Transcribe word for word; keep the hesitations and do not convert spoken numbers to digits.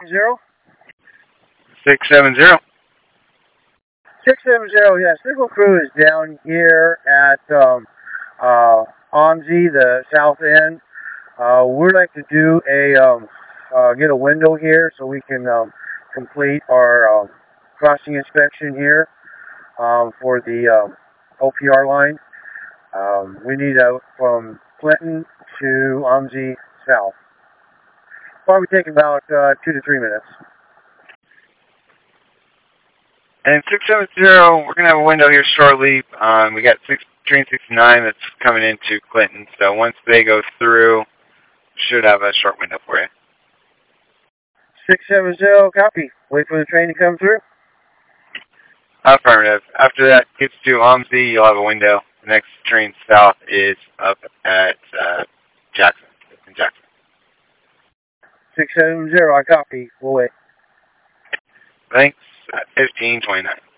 Zero? six seven zero. six seven zero, yeah. Signal crew is down here at um, uh, OMSI, the south end. Uh, we'd like to do a, um, uh, get a window here so we can um, complete our um, crossing inspection here um, for the um, O P R line. Um, we need a, from Clinton to OMSI south. Probably take about uh, two to three minutes. And six seven zero, we're going to have a window here shortly. Um, we got six, train sixty-nine that's coming into Clinton, so once they go through, should have a short window for you. six seven zero, copy. Wait for the train to come through. Affirmative. After that gets to OMSI, you'll have a window. The next train south is up at uh, Jackson, in Jackson. six seven zero, I copy. We'll wait. Thanks. fifteen twenty-nine.